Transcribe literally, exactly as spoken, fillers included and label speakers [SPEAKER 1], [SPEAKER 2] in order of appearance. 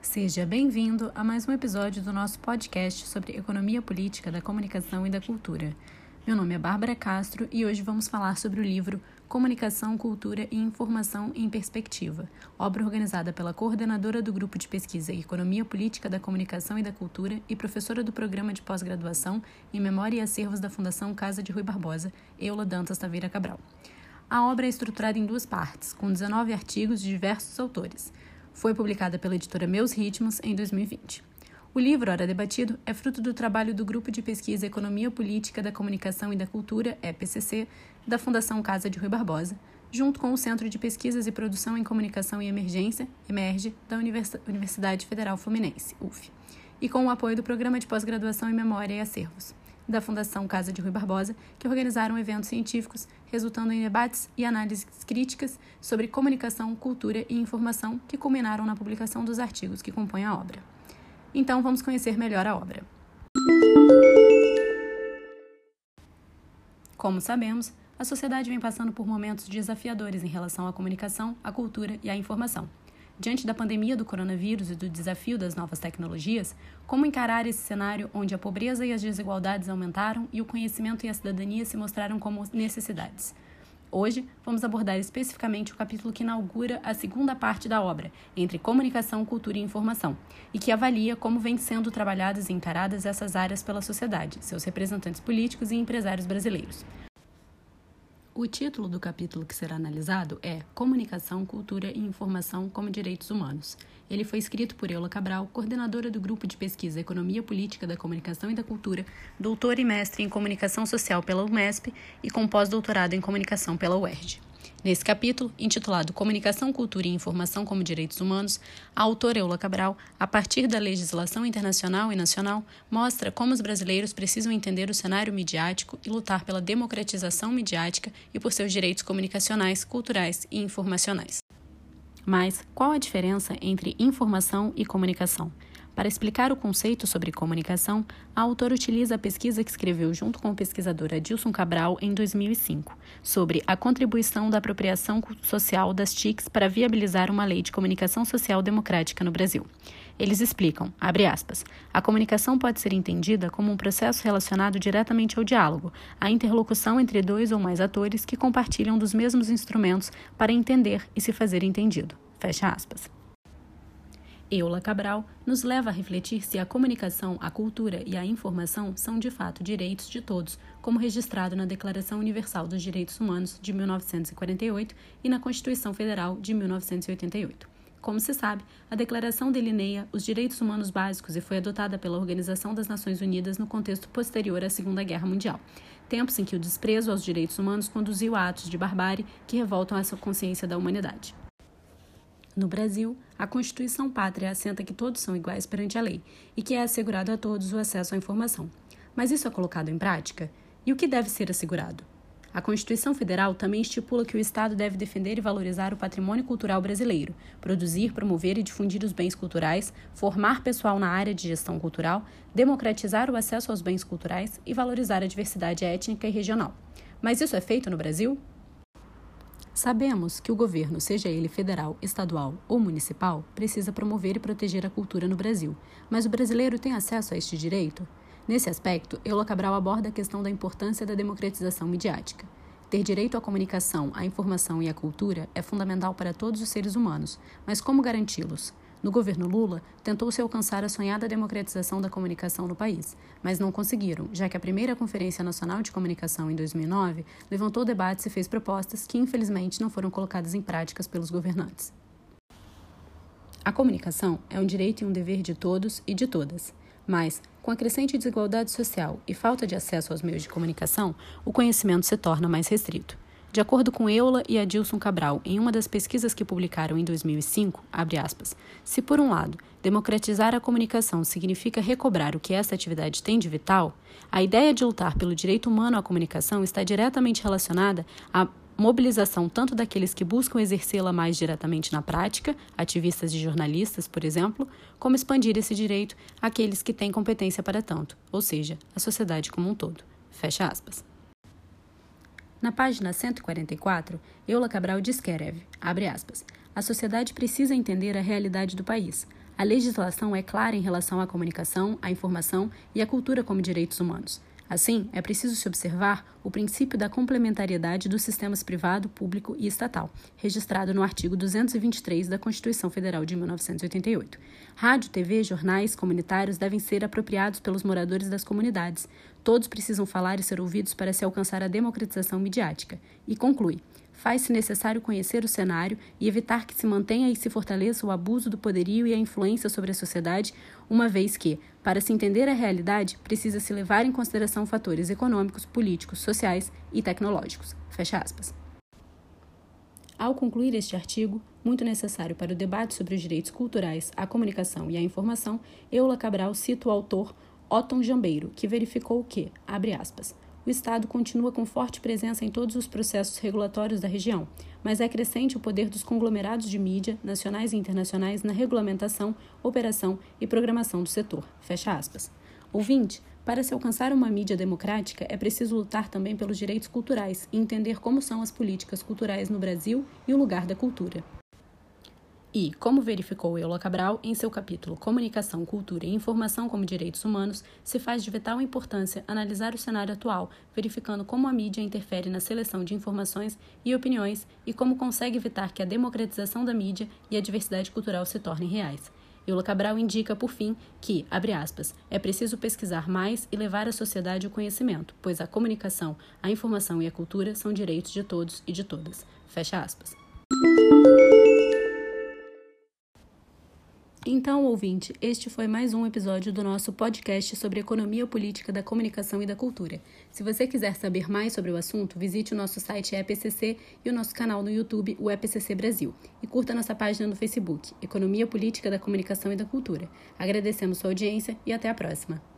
[SPEAKER 1] Seja bem-vindo a mais um episódio do nosso podcast sobre economia política da comunicação e da cultura. Meu nome é Bárbara Castro e hoje vamos falar sobre o livro Comunicação, Cultura e Informação em Perspectiva, obra organizada pela coordenadora do Grupo de Pesquisa Economia Política da Comunicação e da Cultura e professora do Programa de Pós-Graduação em Memória e Acervos da Fundação Casa de Rui Barbosa, Eula Dantas Taveira Cabral. A obra é estruturada em duas partes, com dezenove artigos de diversos autores. Foi publicada pela editora Meus Ritmos em dois mil e vinte. O livro, ora debatido, é fruto do trabalho do Grupo de Pesquisa Economia Política da Comunicação e da Cultura, E P C C, da Fundação Casa de Rui Barbosa, junto com o Centro de Pesquisas e Produção em Comunicação e Emergência, EMERGE, da Universidade Federal Fluminense, U F, e com o apoio do Programa de Pós-Graduação em Memória e Acervos, da Fundação Casa de Rui Barbosa, que organizaram eventos científicos, resultando em debates e análises críticas sobre comunicação, cultura e informação que culminaram na publicação dos artigos que compõem a obra. Então, vamos conhecer melhor a obra. Como sabemos, a sociedade vem passando por momentos desafiadores em relação à comunicação, à cultura e à informação. Diante da pandemia do coronavírus e do desafio das novas tecnologias, como encarar esse cenário onde a pobreza e as desigualdades aumentaram e o conhecimento e a cidadania se mostraram como necessidades? Hoje, vamos abordar especificamente o capítulo que inaugura a segunda parte da obra, entre comunicação, cultura e informação, e que avalia como vêm sendo trabalhadas e encaradas essas áreas pela sociedade, seus representantes políticos e empresários brasileiros. O título do capítulo que será analisado é Comunicação, Cultura e Informação como Direitos Humanos. Ele foi escrito por Eula Cabral, coordenadora do Grupo de Pesquisa Economia Política da Comunicação e da Cultura, doutora e mestre em Comunicação Social pela U M E S P e com pós-doutorado em Comunicação pela U E R J. Nesse capítulo, intitulado Comunicação, Cultura e Informação como Direitos Humanos, a autora Eula Cabral, a partir da legislação internacional e nacional, mostra como os brasileiros precisam entender o cenário midiático e lutar pela democratização midiática e por seus direitos comunicacionais, culturais e informacionais. Mas qual a diferença entre informação e comunicação? Para explicar o conceito sobre comunicação, a autora utiliza a pesquisa que escreveu junto com o pesquisador Adilson Cabral em dois mil e cinco, sobre a contribuição da apropriação social das T I Cs para viabilizar uma lei de comunicação social democrática no Brasil. Eles explicam, abre aspas, a comunicação pode ser entendida como um processo relacionado diretamente ao diálogo, à interlocução entre dois ou mais atores que compartilham dos mesmos instrumentos para entender e se fazer entendido. Fecha aspas. Eula Cabral nos leva a refletir se a comunicação, a cultura e a informação são de fato direitos de todos, como registrado na Declaração Universal dos Direitos Humanos de mil novecentos e quarenta e oito e na Constituição Federal de mil novecentos e oitenta e oito. Como se sabe, a declaração delineia os direitos humanos básicos e foi adotada pela Organização das Nações Unidas no contexto posterior à Segunda Guerra Mundial, tempos em que o desprezo aos direitos humanos conduziu a atos de barbárie que revoltam essa consciência da humanidade. No Brasil, a Constituição Pátria assenta que todos são iguais perante a lei e que é assegurado a todos o acesso à informação. Mas isso é colocado em prática? E o que deve ser assegurado? A Constituição Federal também estipula que o Estado deve defender e valorizar o patrimônio cultural brasileiro, produzir, promover e difundir os bens culturais, formar pessoal na área de gestão cultural, democratizar o acesso aos bens culturais e valorizar a diversidade étnica e regional. Mas isso é feito no Brasil? Sabemos que o governo, seja ele federal, estadual ou municipal, precisa promover e proteger a cultura no Brasil, mas o brasileiro tem acesso a este direito? Nesse aspecto, Eula Cabral aborda a questão da importância da democratização midiática. Ter direito à comunicação, à informação e à cultura é fundamental para todos os seres humanos, mas como garanti-los? No governo Lula, tentou-se alcançar a sonhada democratização da comunicação no país, mas não conseguiram, já que a primeira Conferência Nacional de Comunicação, em dois mil e nove, levantou debates e fez propostas que, infelizmente, não foram colocadas em práticas pelos governantes. A comunicação é um direito e um dever de todos e de todas, mas, com a crescente desigualdade social e falta de acesso aos meios de comunicação, o conhecimento se torna mais restrito. De acordo com Eula e Adilson Cabral, em uma das pesquisas que publicaram em dois mil e cinco, abre aspas, se por um lado, democratizar a comunicação significa recobrar o que essa atividade tem de vital, a ideia de lutar pelo direito humano à comunicação está diretamente relacionada à mobilização tanto daqueles que buscam exercê-la mais diretamente na prática, ativistas e jornalistas, por exemplo, como expandir esse direito àqueles que têm competência para tanto, ou seja, a sociedade como um todo. Fecha aspas. Na página cento e quarenta e quatro, Eula Cabral descreve, abre aspas, a sociedade precisa entender a realidade do país. A A legislação é clara em relação à comunicação, à informação e à cultura como direitos humanos. Assim, é preciso se observar o princípio da complementariedade dos sistemas privado, público e estatal, registrado no artigo duzentos e vinte e três da Constituição Federal de mil novecentos e oitenta e oito. Rádio, T V, jornais comunitários devem ser apropriados pelos moradores das comunidades. Todos precisam falar e ser ouvidos para se alcançar a democratização midiática. E conclui: faz-se necessário conhecer o cenário e evitar que se mantenha e se fortaleça o abuso do poderio e a influência sobre a sociedade, uma vez que, para se entender a realidade, precisa-se levar em consideração fatores econômicos, políticos, sociais e tecnológicos. Fecha aspas. Ao concluir este artigo, muito necessário para o debate sobre os direitos culturais, a comunicação e a informação, Eula Cabral cita o autor Otton Jambeiro, que verificou que, abre aspas, o Estado continua com forte presença em todos os processos regulatórios da região, mas é crescente o poder dos conglomerados de mídia, nacionais e internacionais, na regulamentação, operação e programação do setor. Fecha aspas. Ouvinte, para se alcançar uma mídia democrática, é preciso lutar também pelos direitos culturais e entender como são as políticas culturais no Brasil e o lugar da cultura. E, como verificou Eula Cabral em seu capítulo Comunicação, Cultura e Informação como Direitos Humanos, se faz de vital importância analisar o cenário atual, verificando como a mídia interfere na seleção de informações e opiniões e como consegue evitar que a democratização da mídia e a diversidade cultural se tornem reais. Eula Cabral indica, por fim, que, abre aspas, é preciso pesquisar mais e levar à sociedade o conhecimento, pois a comunicação, a informação e a cultura são direitos de todos e de todas. Fecha aspas. Então, ouvinte, este foi mais um episódio do nosso podcast sobre economia política da comunicação e da cultura. Se você quiser saber mais sobre o assunto, visite o nosso site E P C C e o nosso canal no YouTube, o E P C C Brasil. E curta nossa página no Facebook, Economia Política da Comunicação e da Cultura. Agradecemos sua audiência e até a próxima.